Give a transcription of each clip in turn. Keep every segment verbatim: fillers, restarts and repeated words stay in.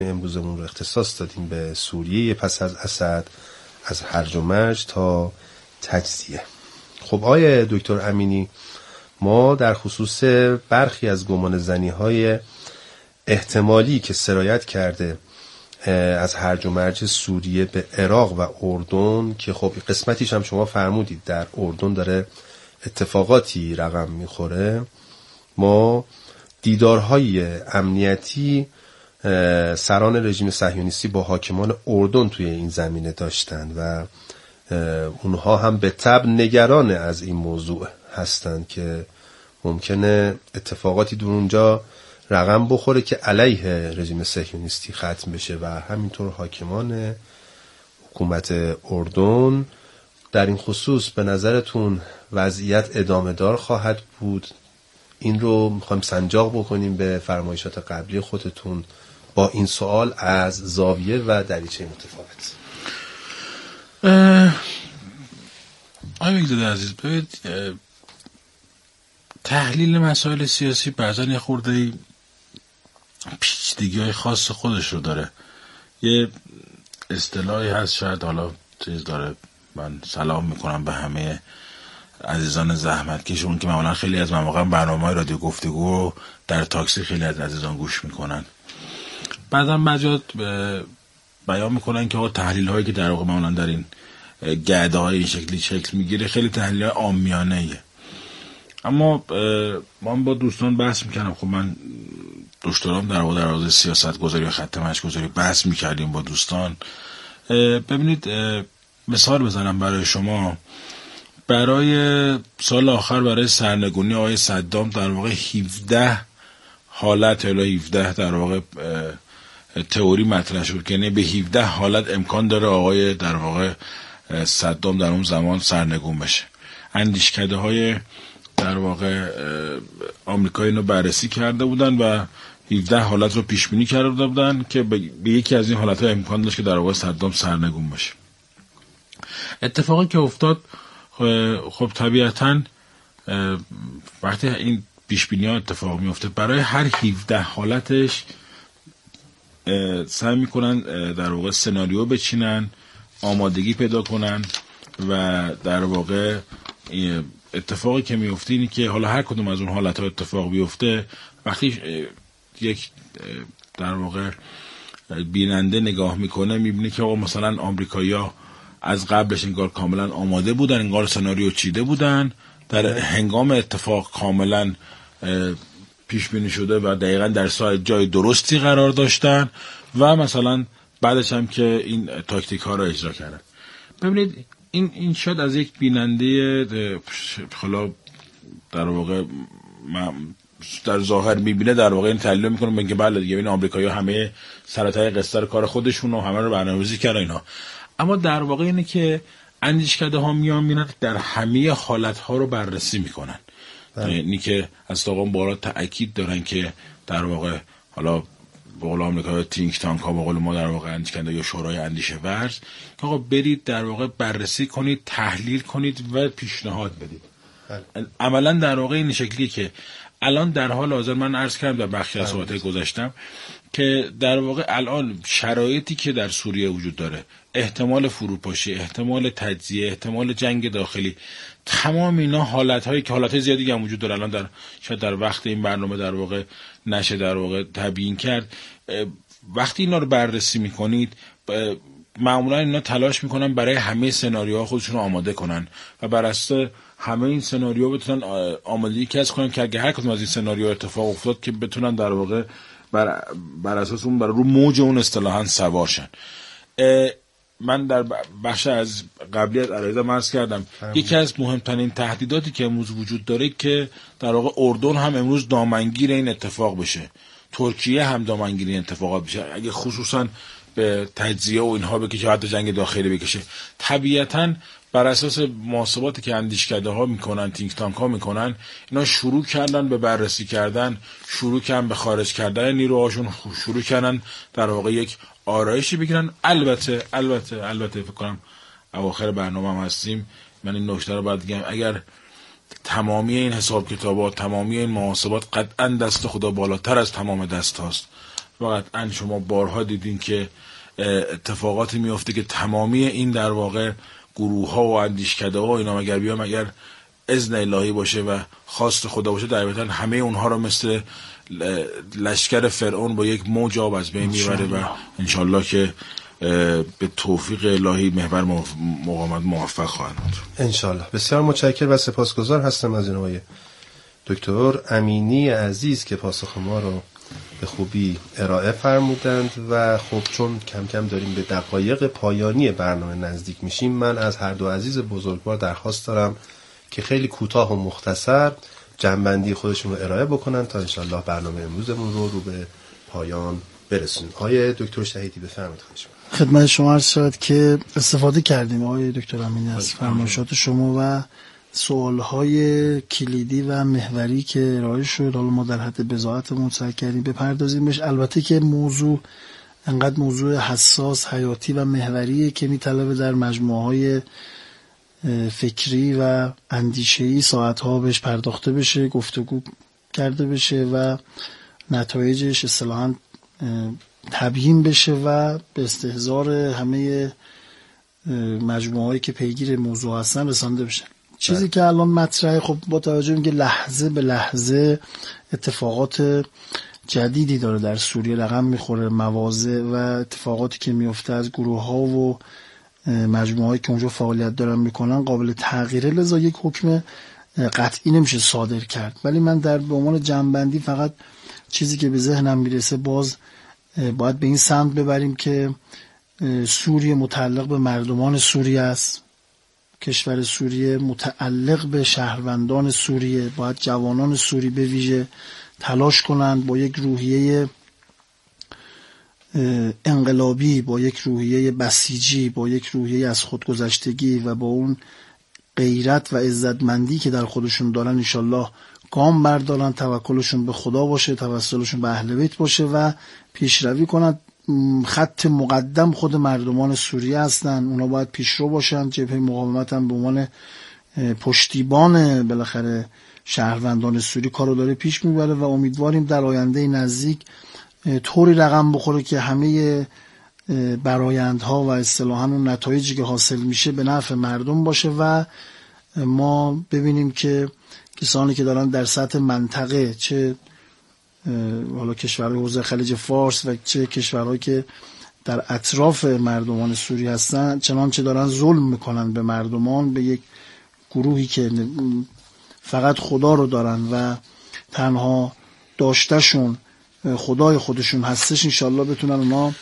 امروزمون رو اختصاص دادیم به سوریه پس از اسد، از هرج و مرج تا تجزیه. خب آقای دکتر امینی، ما در خصوص برخی از گمان زنی های احتمالی که سرایت کرده از هرج و مرج سوریه به عراق و اردن، که خب قسمتیش هم شما فرمودید در اردن داره اتفاقاتی رقم میخوره، ما دیدارهای امنیتی سران رژیم صهیونیستی با حاکمان اردن توی این زمینه داشتند و اونها هم به طبع نگران از این موضوع هستند که ممکنه اتفاقاتی در اونجا رقم بخوره که علیه رژیم صهیونیستی ختم بشه و همینطور حاکمان حکومت اردن. در این خصوص به نظرتون وضعیت ادامه دار خواهد بود؟ این رو میخوایم سنجاق بکنیم به فرمایشات قبلی خودتون با این سوال از زاویه و دریچه متفاوت. آقای بگداد عزیز، ببینید تحلیل مسائل سیاسی بعضا یه خورده پیچیدگی‌های خاص خودش رو داره. یه اصطلاحی هست، شاید حالا چیز داره، من سلام میکنم به همه عزیزان زحمتکشون که معمولا خیلی از مواقع برنامه‌های رادیو گفتگو در تاکسی خیلی از عزیزان گوش میکنن. بعضا بعضیات بیان میکنن که تحلیل هایی که در واقع معمولا در این گرده های این شکلی شکل میگیره خیلی تحلیل های عامیانه ایه. اما من با دوستان بحث میکنم، خب من دکترام در واقع در حوزه سیاست گذاری و خط مشی گذاری بحث میکردیم با دوستان. ببینید مثال بزنم برای شما. برای سال آخر برای سرنگونی آقای صدام در واقع هفده حالت الی هفده در واقع تئوری مطرح شد که یعنی به هفده حالت امکان داره آقای در واقع صدام در اون زمان سرنگون بشه. اندیشکده های در واقع آمریکایی اینو بررسی کرده بودن و هفده حالت رو پیش بینی کرده بودن که به یکی از این حالت‌ها امکان داشت که در واقع صدام سرنگون بشه. اتفاقی که افتاد، خب طبیعتاً وقتی این پیش بینی ها اتفاق میفته برای هر هفده حالتش سعی میکنن در واقع سناریو بچینن، آمادگی پیدا کنن و در واقع اتفاقی که میفته اینی که حالا هر کدوم از اون حالت ها اتفاق بیفته، وقتی یک در واقع بیننده نگاه میکنه میبینه که آقا مثلا آمریکایی‌ها از قبلش انگار کاملا آماده بودن، انگار سناریو چیده بودن، در هنگام اتفاق کاملا پیش بینی شده و دقیقاً در ساعت جای درستی قرار داشتن و مثلا بعدش هم که این تاکتیک ها رو اجرا کردن. ببینید این این شاید از یک بیننده حالا در واقع در ظاهر میبینه در واقع این تحلیل میکنه بگه بله دیگه این آمریکایی‌ها همه سرتای قصه رو کار خودشون و همه رو برنامه‌ریزی کردن اینا. اما در واقع اینه که اندیشکده ها میان میرن در همه حالت ها رو بررسی میکنن. اینی که از طاقم بالا تأکید دارن که در واقع حالا به قول آمریکا تینک تانک ها به قول ما در واقع اندیشکده یا شورای اندیشه ورز که آقا برید در واقع بررسی کنید، تحلیل کنید و پیشنهاد بدید. عملا در واقع این شکلیه که الان در حال حاضر من عرض کردم در بخشی از صحبت‌های گذشتم که در واقع الان شرایطی که در سوریه وجود داره، احتمال فروپاشی، احتمال تجزیه، احتمال جنگ داخلی، تمام اینا حالت‌هایی که حالت‌های زیادی هم وجود داره الان در شاید در وقت این برنامه در واقع نشه در واقع تبیین کرد. وقتی اینا رو بررسی می‌کنید معمولا اینا تلاش می‌کنن برای همه سناریوها خودشون رو آماده کنن و بر اساس همه این سناریو بتونن آمادگی کسب کنن که اگه هر کدوم از این سناریو اتفاق افتاد که بتونن در واقع بر, بر اساس اون بر رو موج اون اصطلاحاً سوار شن. من در بخش از قبلی از عرایضم عرض کردم یکی از مهمترین تهدیداتی که امروز وجود داره که در واقع اردن هم امروز دامنگیر این اتفاق بشه، ترکیه هم دامنگیر این اتفاقات بشه، اگه خصوصاً به تجزیه و اینها بکشه، حتی جنگ داخلی بکشه. طبیعتاً بر اساس محاسباتی که اندیشکده ها میکنن، تینک تانک ها میکنن، اینا شروع کردن به بررسی کردن، شروع کردن به خارج کردن نیروهاشون، شروع کردن در واقع یک آرایشی بگیرن. البته البته البته فکر کنم اواخر برنامه هم هستیم، من این نکته رو باید بگم، اگر تمامی این حساب کتابات، تمامی این محاسبات قطعا دست خدا بالاتر از تمام دست هاست و قطعا شما بارها دیدین که اتفاقاتی میفته که تمامی این در واقع گروه ها و اندیشکده ها اینا مگر بیان مگر اذن الهی باشه و خواست خدا باشه طبیعتا همه اونها رو مثل لشکر فرعون با یک موج آب از بین میبره و انشالله که به توفیق الهی محور مقاومت موفق خواهند بود. انشالله. بسیار متشکرم و سپاسگزار هستم از جناب دکتر امینی عزیز که پاسخ ما رو به خوبی ارائه فرمودند و خب چون کم کم داریم به دقایق پایانی برنامه نزدیک میشیم، من از هر دو عزیز بزرگوار درخواست دارم که خیلی کوتاه و مختصر جنبندی خودشون رو ارائه بکنن تا انشالله برنامه امروزمون رو رو به پایان برسونیم. آقای دکتر شهیدی بفرمایید. خواهش می‌کنم. خدمت شما عرض شد که استفاده کردیم آقای دکتر امینی از فرمایشات شما و سوالهای کلیدی و محوری که ارائه شد. حالا ما در حد بضاعتمون سعی کردیم بپردازیم بهش. البته که موضوع انقدر موضوع حساس، حیاتی و محوریه که میطلبه در مجموعه‌های فکری و اندیشه‌ای ساعت‌ها بهش پرداخته بشه، گفتگو کرده بشه و نتایجش اصطلاحاً تبیین بشه و به استحضار همه مجموعه‌هایی که پیگیر موضوع هستن رسانده بشه. چیزی که الان مطرحه، خب با توجه به لحظه به لحظه اتفاقات جدیدی داره در سوریه رقم میخوره، مواضع و اتفاقاتی که میفته از گروه‌ها و مجموعه‌هایی که اونجا فعالیت دارن میکنن قابل تغییره، لذا یک حکم قطعی نمیشه صادر کرد. ولی من در به عنوان جنبندی فقط چیزی که به ذهنم میرسه، باز باید به این سمت ببریم که سوریه متعلق به مردمان سوریه است، کشور سوریه متعلق به شهروندان سوریه. باید جوانان سوری به ویژه تلاش کنند با یک روحیه انقلابی، با یک روحیه بسیجی، با یک روحیه از خودگذشتگی و با اون غیرت و عزتمندی که در خودشون دارن انشالله گام بردارن، توکلشون به خدا باشه، توسلشون به اهل بیت باشه و پیشروی کنند. خط مقدم خود مردمان سوریه هستن، اونا باید پیشرو باشن. جبهه مقاومت هم به عنوان پشتیبان بالاخره شهروندان سوری کارو داره پیش میبره و امیدواریم در آینده نزدیک طوری رقم بخوره که همه برآیندها و اصطلاحاً اون نتایجی که حاصل میشه به نفع مردم باشه و ما ببینیم که کسانی که دارن در سطح منطقه، چه حالا کشورهای حوزه خلیج فارس و چه کشورهایی که در اطراف مردمان سوری هستن، چنانچه دارن ظلم میکنن به مردمان، به یک گروهی که فقط خدا رو دارن و تنها داشتشون خدای خودشون هستش، انشالله بتونن اونا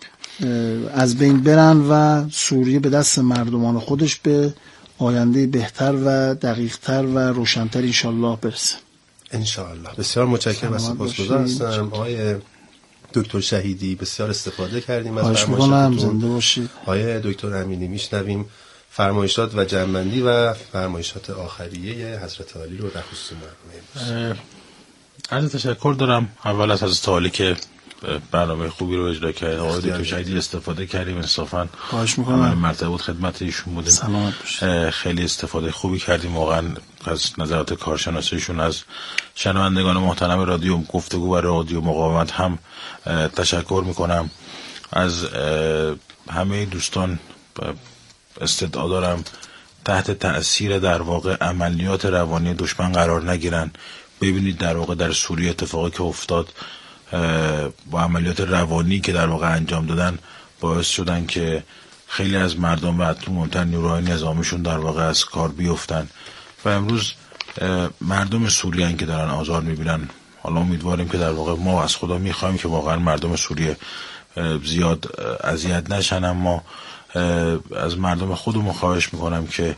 از بین برن و سوریه به دست مردمان خودش به آینده بهتر و دقیقتر و روشنتر انشالله برسه. انشالله. بسیار متشکرم و سپاسگزار هستم آقای دکتر شهیدی. بسیار استفاده کردیم از فرمایشاتتون. زنده باشید. آقای دکتر امینی، میشنویم فرمایشات و جنبندی و فرمایشات آخریه حضرت عالی رو در خصوص برنامه. عرض تشکر دارم اول از حضرت عالی که برنامه خوبی رو اجرا کردن. آقای دکتر شهیدی استفاده کردیم، انصافا خواهش می‌کنم. مرتبه بود خدمت ایشون بودیم. سلامت باشید. خیلی استفاده خوبی کردیم واقعا از نظرات کارشناسیشون. از شنوندگان محترم رادیو گفتگو و رادیو مقاومت هم تشکر می‌کنم. از همه دوستان استدعا دارم تحت تأثیر در واقع عملیات روانی دشمن قرار نگیرن. ببینید در واقع در سوریه اتفاقی که افتاد با عملیات روانی که در واقع انجام دادن باعث شدن که خیلی از مردم و حتی مهمتر نیروهای نظامیشون در واقع از کار بیفتن و امروز مردم سوریه که دارن آزار میبینن. حالا امیدواریم که در واقع ما از خدا میخوایم که واقعا مردم سوریه زیاد اذیت نشن، اما از مردم خودمون خواهش میکنم که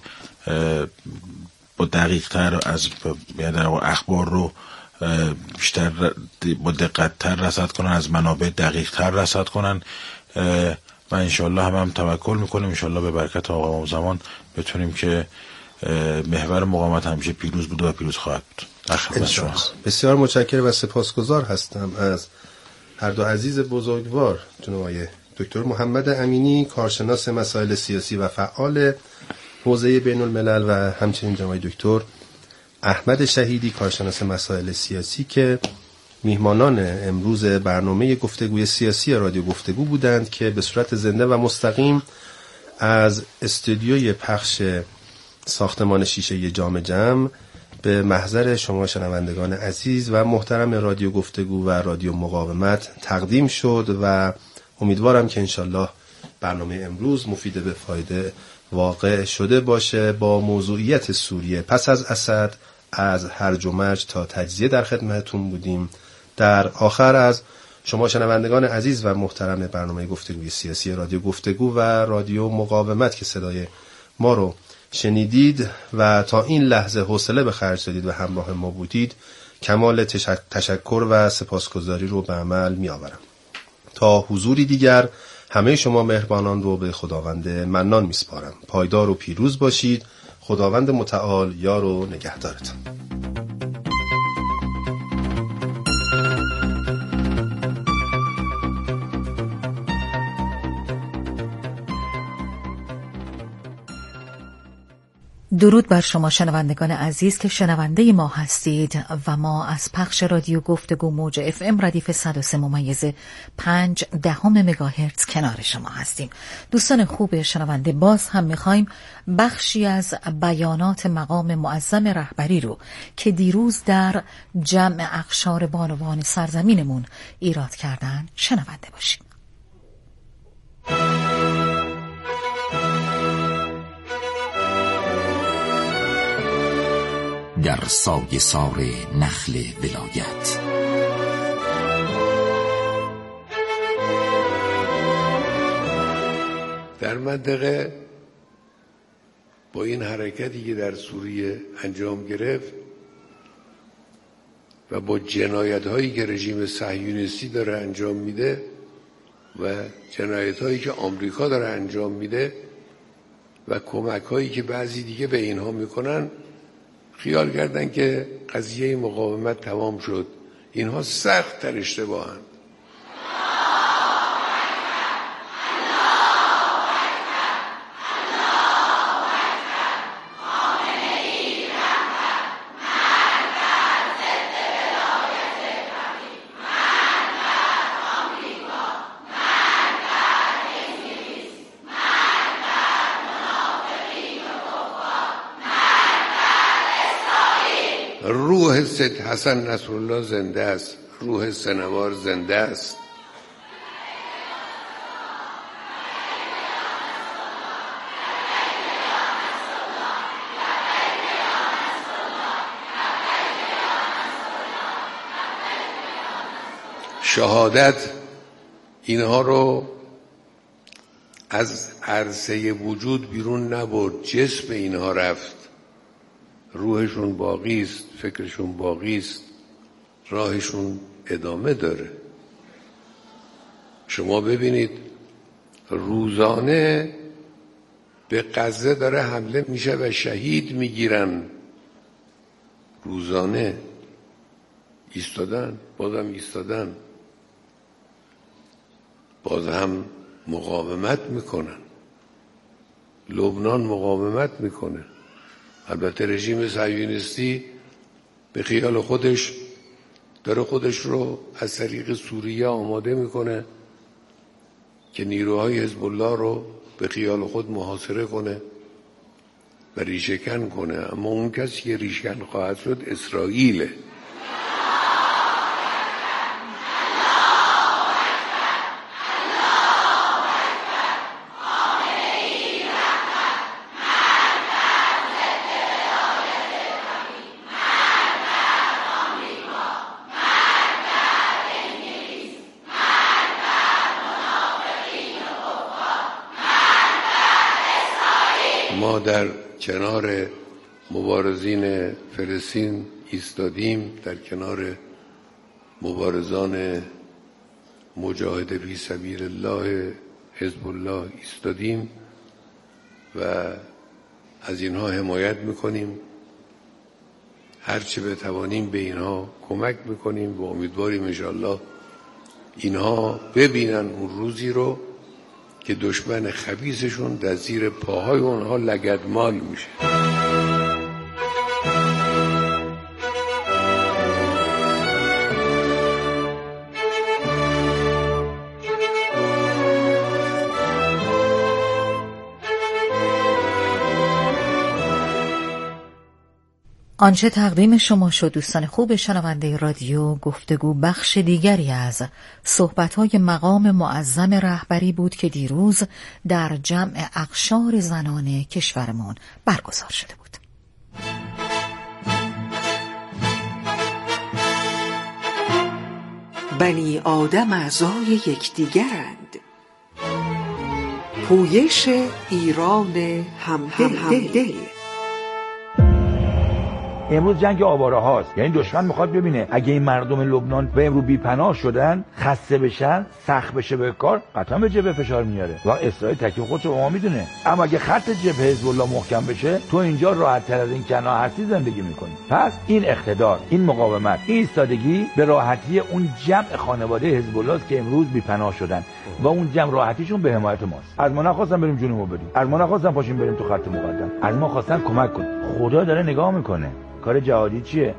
با دقیق تر از یعنی در واقع اخبار رو بیشتر با دقت تر رصد کنن، از منابع دقیق تر رصد کنن و انشالله هم هم توکل میکنیم انشالله به برکت آقا زمان بتونیم که محور مقاومت همیشه پیروز بوده و پیروز خواهد بود. بسیار متشکرم و سپاسگزار هستم از هر دو عزیز بزرگوار، جناب آقای دکتر محمد امینی کارشناس مسائل سیاسی و فعال حوزه بین الملل و همچنین جناب دکتر احمد شهیدی کارشناس مسائل سیاسی که میهمانان امروز برنامه گفتگوی سیاسی رادیو گفتگو بودند که به صورت زنده و مستقیم از استودیوی پخش ساختمان شیشه جام جم به محضر شما شنوندگان عزیز و محترم رادیو گفتگو و رادیو مقاومت تقدیم شد و امیدوارم که انشالله برنامه امروز مفید به فایده واقع شده باشه. با موضوعیت سوریه پس از اسد، از هرج و مرج تا تجزیه در خدمتتون بودیم. در آخر از شما شنوندگان عزیز و محترم برنامه گفتگوی سیاسی رادیو گفتگو و رادیو مقاومت که صدای ما رو شنیدید و تا این لحظه حوصله به خرج دادید و همراه ما بودید، کمال تشکر و سپاسگزاری رو به عمل می آورم. تا حضوری دیگر همه شما مهربانان رو به خداوند منان می سپارم. پایدار و پیروز باشید. خداوند متعال یار و نگهدارتان. درود بر شما شنوندگان عزیز که شنونده ما هستید و ما از پخش رادیو گفتگو موج اف ام ردیف صد و سه ممیز پنج دهم مگاهرتز کنار شما هستیم. دوستان خوب شنونده، باز هم میخوایم بخشی از بیانات مقام معظم رهبری رو که دیروز در جمع اقشار بانوان سرزمینمون ایراد کردن شنونده باشیم. در سایه سار نخل ولایت در منطقه با این حرکتی که در سوریه انجام گرفت و با جنایت هایی که رژیم صهیونیستی داره انجام میده و جنایت هایی که آمریکا داره انجام میده و کمک هایی که بعضی دیگه به اینها میکنن، خیال کردن که قضیه مقاومت تمام شد. اینها سخت تر اشتباهند. روح سید حسن نصرالله زنده است. روح سنوار زنده است. شهادت اینها رو از عرصه وجود بیرون نبرد، جسم اینها رفت. روحشون باقی است، فکرشون باقی است، راهشون ادامه داره. شما ببینید روزانه به غزه داره حمله میشه و شهید میگیرن. روزانه ایستادن، بازم ایستادن، باز هم مقاومت میکنن. لبنان مقاومت میکنه. البته رژیم صهیونیستی به خیال خودش داره خودش رو از طریق سوریه آماده میکنه که نیروهای حزب الله رو به خیال خود محاصره کنه و ریشه‌کن کنه. اما اون کسی که ریشه‌کن خواهد شد اسرائیله. ما در کنار مبارزین فلسطین ایستادیم، در کنار مبارزان مجاهد فی سبیل الله حزب الله ایستادیم و از اینها حمایت میکنیم. هرچه بتوانیم به اینها کمک میکنیم و امیدواریم انشاءالله اینها ببینن اون روزی رو که دشمن خبیثشون در زیر پاهای اونها لگدمال میشه. آنچه تقدیم شما شد دوستان خوب شنونده رادیو گفتگو، بخش دیگری از صحبت‌های مقام معظم رهبری بود که دیروز در جمع اقشار زنان کشورمون برگزار شده بود. بنی آدم اعضای یکدیگرند. پویش ایران همدل. امروز جنگ آواره هاست، یعنی دشمن میخواد ببینه اگه این مردم لبنان به امروز بی‌پناه شدن، خسته بشن، سخت بشه به کار، قطعا به جبهه فشار میاره و اسرائیل تکلیف خودش رو ما میدونه. اما اگه خط جبهه حزب الله محکم بشه، تو اینجا راحت تر از این کنا هستی زندگی میکنی. پس این اقتدار، این مقاومت، این ایستادگی به راحتی اون جمع خانواده حزب الله است که امروز بی‌پناه شدن و اون جمع راحتیشون به حمایت ماست. از ما نخواستن بریم جنوبو بدیم، از ما نخواستن پاشیم بریم تو خط مقدم، از ما خواستن کمک کنیم. خدا داره نگاه میکنه. کار جهادی چیه؟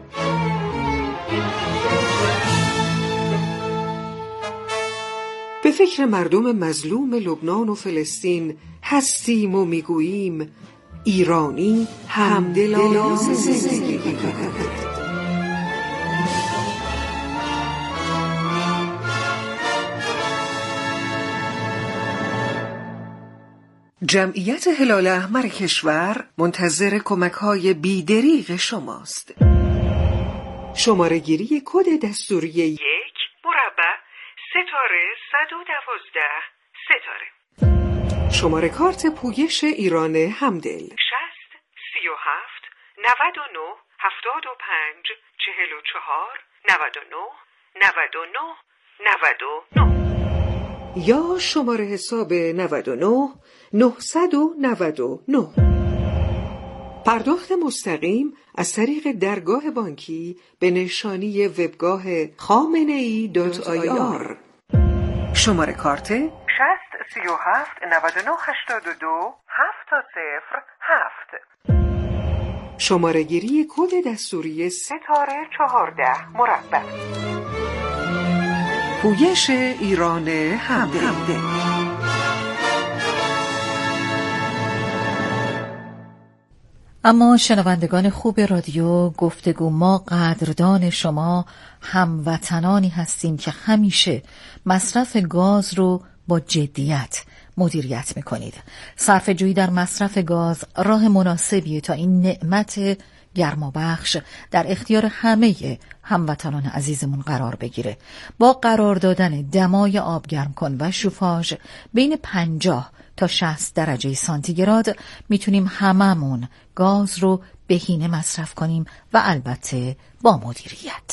به فکر مردم مظلوم لبنان و فلسطین هستیم و میگوییم ایرانی همدلانه زندگی کند. جمعیت هلال احمر کشور منتظر کمک‌های بی‌دریغ شماست. شماره گیری کد دستوری یک مربع ستاره صد و دوازده ستاره. شماره کارت پویش ایران همدل شصت سی و هفت نود و نه هفتاد و پنج چهل و چهار نود و نه نود و نه نود و نه یا شماره حساب نود و نه نهصد و نود و نه. پرداخت مستقیم از طریق درگاه بانکی به نشانی وبگاه خامنه ای دات آی آر. شماره کارت شصت سی و هفت نود و نه هشتاد و دو هفت صفر هفت. شماره گیری کد دستوری ستاره چهارده مربع. پویش ایران همدل. اما شنوندگان خوب رادیو گفتگو، ما قدردان شما هموطنانی هستیم که همیشه مصرف گاز رو با جدیت مدیریت میکنید. صرفه جویی در مصرف گاز راه مناسبیه تا این نعمت گرمابخش در اختیار همه هموطنان عزیزمون قرار بگیره. با قرار دادن دمای آب گرم کن و شوفاژ بین پنجاه تا شصت درجه سانتیگراد میتونیم هممون گاز رو بهینه مصرف کنیم و البته با مدیریت.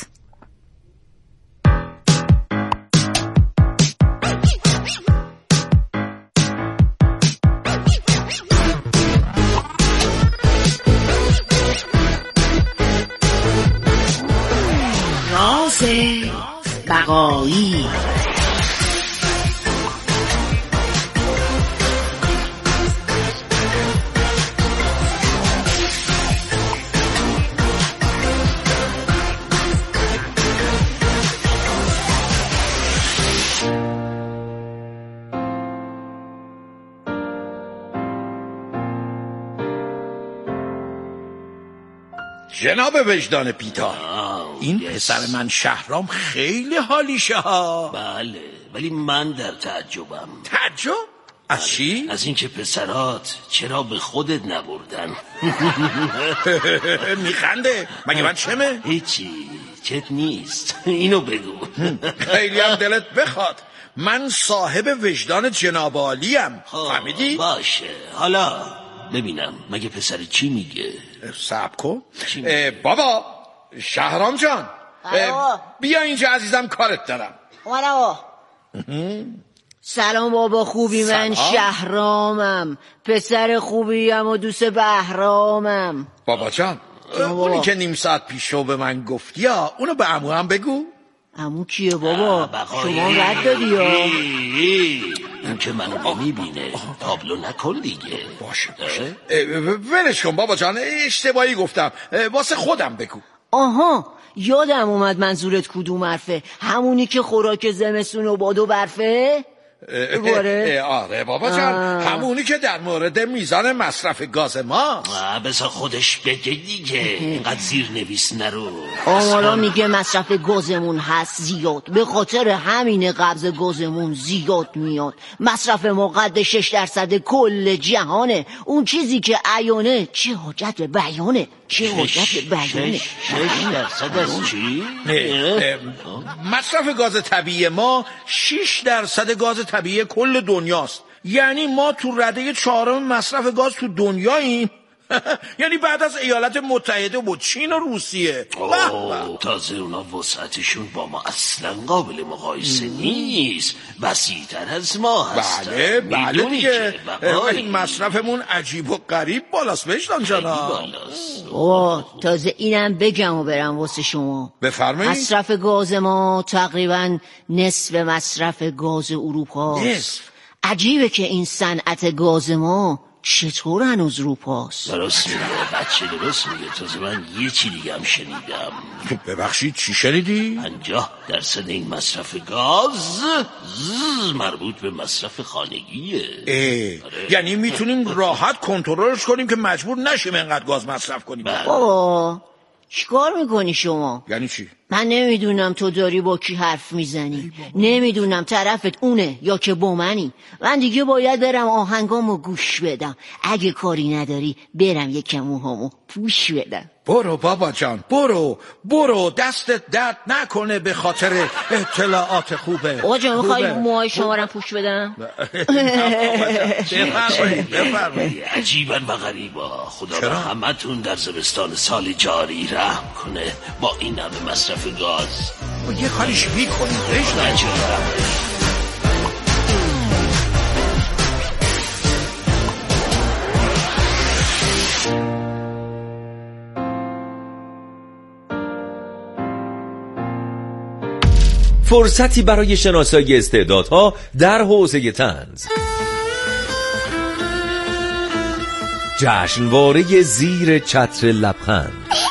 راز بقایی. جناب وجدان پیتار، این پسر من شهرام خیلی حالیشه ها. بله، ولی من در تعجبم. تعجب؟ از چی؟ از این که پسرات چرا به خودت نبردن. میخنده؟ مگه من چمه؟ هیچی، چت نیست. اینو بگو. خیلی هم دلت بخواد، من صاحب وجدان جناب عالیم. فهمیدی؟ باشه، حالا ببینم مگه پسر چی میگه؟ صبر کن. بابا شهرام جان، بیا اینجا عزیزم، کارت دارم. بابا سلام بابا، خوبی؟ سلام. من شهرامم، پسر خوبیم و دوست بهرامم. بابا جان، اونی که نیم ساعت پیشو به من گفتی ها، اونو به عمو هم بگو. عمو کیه بابا؟ شما رد دادی ها؟ این که منو نمیبینه، تابلو نکن دیگه. باشه باشه، ولش کن بابا جان، اشتباهی گفتم، واسه خودم بگو. آها، یادم اومد منظورت کدوم حرفه؟ همونی که خوراک زمستون و باد و برفه؟ آره بابا جان، همونی که در مورد میزان مصرف گاز ما. بذار خودش بگه دیگه، اینقدر زیر نویس نرو. آمارا میگه مصرف گازمون هست زیاد، به خاطر همین قبض گازمون زیاد میاد. مصرف ما قد شش درصد کل جهانه. اون چیزی که عیانه چه حاجت به بیانه، چه حاجت به بیانه. شش درصد از چی؟ مصرف گاز طبیعی ما شش درصد گاز طبیعی کل دنیاست. یعنی ما تو رده چهارم مصرف گاز تو دنیاییم. یعنی بعد از ایالات متحده و چین و روسیه. اوه تازه اونا وسعتشون با ما اصلا قابل مقایسه نیست، وسیع‌تر از ما هستن. بله بله دیگه، این مصرفمون عجیب و غریب بالاست وجدان جانا. اوه تازه اینم بگم و برم واسه شما. بفرمایید. مصرف گاز ما تقریبا نصف مصرف گاز اروپا. نصف؟ عجیبه که این صنعت گاز ما چطور هنوز رو پاست؟ درست میگه بچه، درست میگه. تازه من یه چی دیگه هم شنیدم. ببخشید چی شنیدی؟ پنجاه درصد این مصرف گاز مربوط به مصرف خانگیه. آره. یعنی میتونیم راحت کنترلش کنیم که مجبور نشیم اینقدر گاز مصرف کنیم. بابا چیکار میکنی شما؟ یعنی چی؟ من نمیدونم تو داری با کی حرف میزنی، نمیدونم طرفت اونه یا که با منی. من دیگه باید برم آهنگامو گوش بدم. اگه کاری نداری برم یکم موهامو پوش بدم. برو بابا جان، برو برو، دستت درد نکنه به خاطر اطلاعات خوبه. آقا جان میخوایی موهای شما رو پوش بدم؟ بفرمایید بفرمایید. عجیبا و غریبا. خدا به همتون در زمستان سال جاری رحم کنه با این همه مصرف گاز. یه کاریش میکنید بشنم. فرصتی برای شناسایی استعدادها در حوزه طنز. جشنواره زیر چتر لبخند.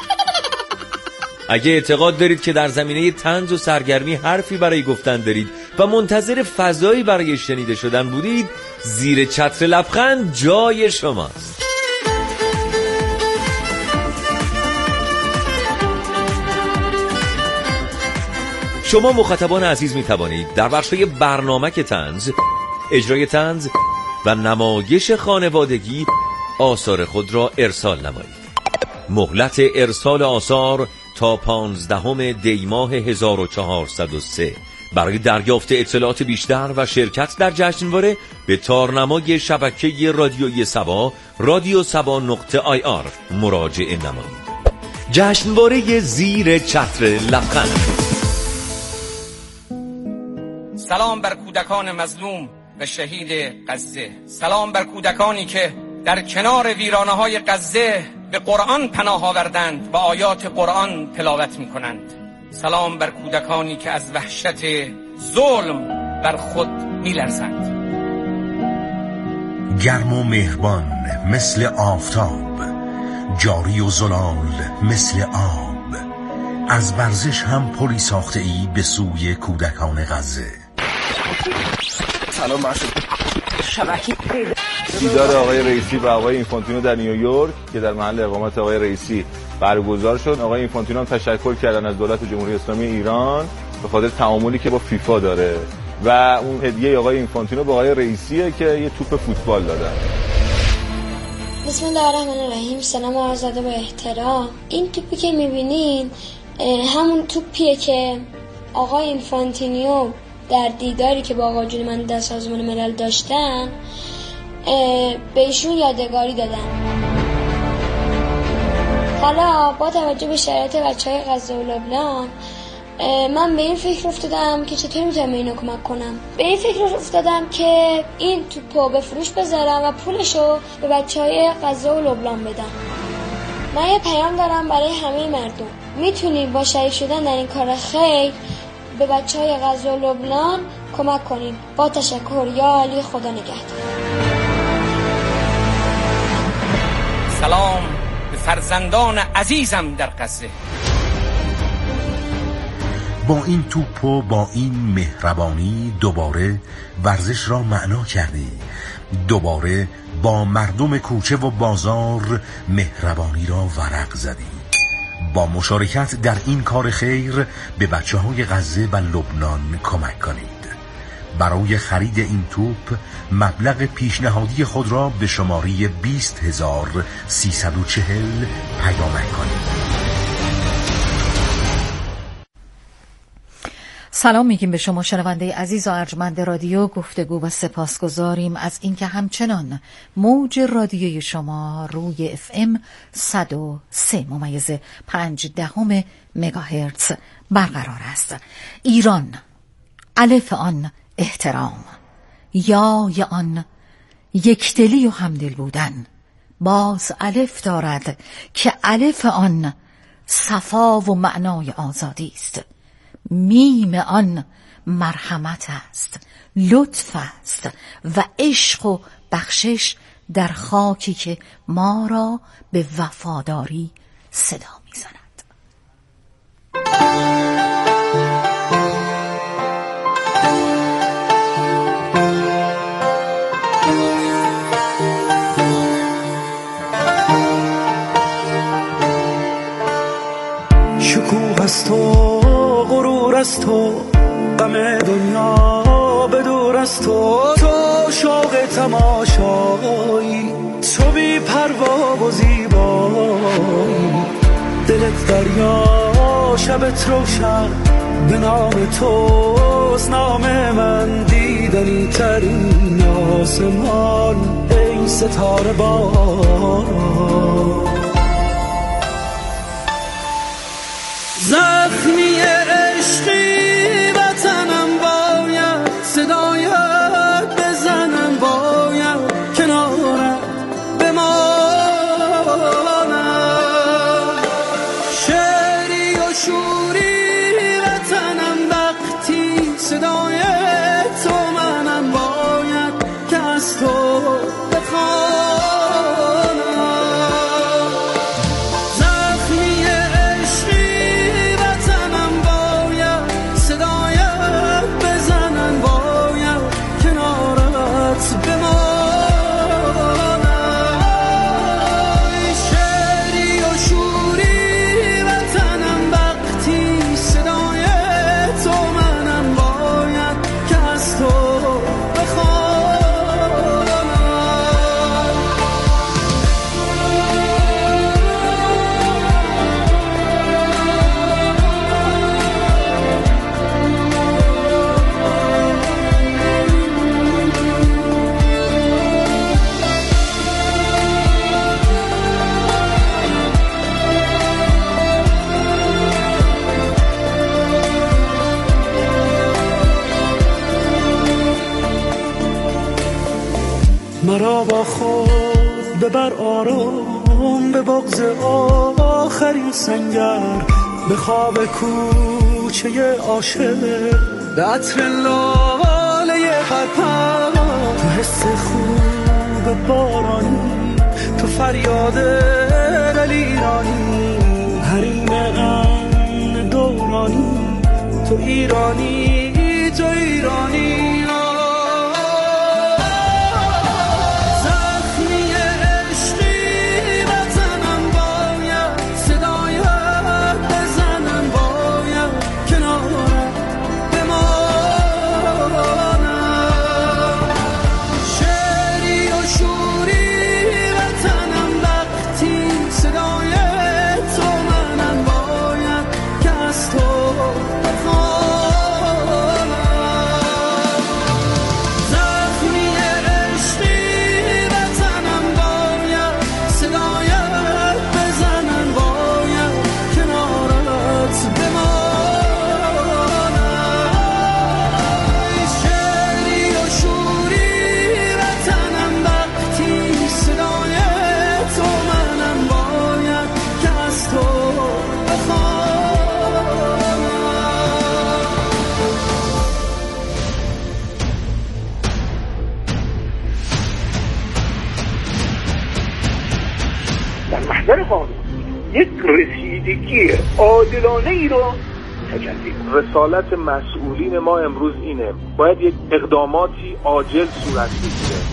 اگه اعتقاد دارید که در زمینه طنز و سرگرمی حرفی برای گفتن دارید و منتظر فضایی برای شنیده شدن بودید، زیر چتر لبخند جای شماست. شما مخاطبان عزیز می توانید در بخش‌های برنامک طنز، اجرای طنز و نمایش خانوادگی آثار خود را ارسال نمایید. مهلت ارسال آثار تا پانزدهم دی ماه هزار و چهارصد و سه. برای دریافت اطلاعات بیشتر و شرکت در جشنواره به تارنمای شبکه رادیویی سبا رادیو سبا نقطه آی آر مراجعه نمایید. جشنواره زیر چتر لبخند. سلام بر کودکان مظلوم و شهید غزه. سلام بر کودکانی که در کنار ویرانه‌های غزه به قرآن پناه آوردند و آیات قرآن تلاوت می‌کنند. سلام بر کودکانی که از وحشت ظلم بر خود می‌لرزند. گرم و مهربان مثل آفتاب، جاری و زلال مثل آب، از ورزش هم پلی ساخته ای به سوی کودکان غزه. سلام مرشد شبکی دیدار آقای رئیسی و آقای اینفانتینو در نیویورک که در محل اقامت آقای رئیسی برگزار شد. آقای اینفانتینو هم تشکر کردن از دولت جمهوری اسلامی ایران به خاطر تعاملی که با فیفا داره و اون هدیه آقای اینفانتینو به آقای رئیسیه که یه توپ فوتبال دادن. بسم الله الرحمن الرحیم. سلام آزاده با احترام. این توپی که میبینین همون توپیه که آقای اینفانتینیو در دیداری که با آقا جون من در سازمان ملل داشتن به ایشون یادگاری دادن. حالا با توجه به شرایط بچهای غزه و لبنان من به این فکر افتادم که چطور میتونم به اینا کمک کنم. به این فکر افتادم که این توپو به فروش بذارم و پولشو به بچهای غزه و لبنان بدم. من یه پیام دارم برای همه مردم. میتونید با شریک شدن در این کار خیر به بچهای غزه و لبنان کمک کنید. با تشکر. یا علی، خدا نگهدار. سلام به فرزندان عزیزم در غزه. با این توپ و با این مهربانی دوباره ورزش را معنا کردی، دوباره با مردم کوچه و بازار مهربانی را ورق زدی. با مشارکت در این کار خیر به بچه های غزه و لبنان کمک کنید. برای خرید این توپ مبلغ پیشنهادی خود را به شماره بیست هزار و سیصد و چهل پیامک کنید. سلام میگیم به شما شنونده عزیز و ارجمند رادیو گفتگو و سپاسگزاریم از اینکه همچنان موج رادیوی شما روی اف ام صد و سه ممیز پنج دهم مگاهرتز برقرار است. ایران، الف آن احترام، یای آن یکدلی و همدل بودن، باز الف دارد که الف آن صفا و معنای آزادی است، میم آن مرحمت است، لطف است و عشق و بخشش در خاکی که ما را به وفاداری صدا می‌زند. شکوه است و غرور است تو، غم دنیا به دور است تو، تو شوق تماشایی، تو بی پروا و زیبایی، دلت دریا شبت روشن، به نام توست نام من، دیدنی ترین آسمان ای ستاره باران. زخمی عشقی وطنم باید صدایت بزنم، باید کنارت بمانم، شعری و شوری وطنم وقتی صدایت تو منم، باید که از تو مرا با خود ببر آرام به بغض آخرین سنگر، به خواب کوچه عاشق، به عطر لاله پرپر، تو حس خوب بارانی، تو فریاد دلیرانی، حریم امن دورانی، تو ایرانی تو ایرانی. محضر قانون یک رسیدگی عادلانه ای را تجلی. رسالت مسئولین ما امروز اینه، باید یک اقداماتی عاجل صورت بگیره.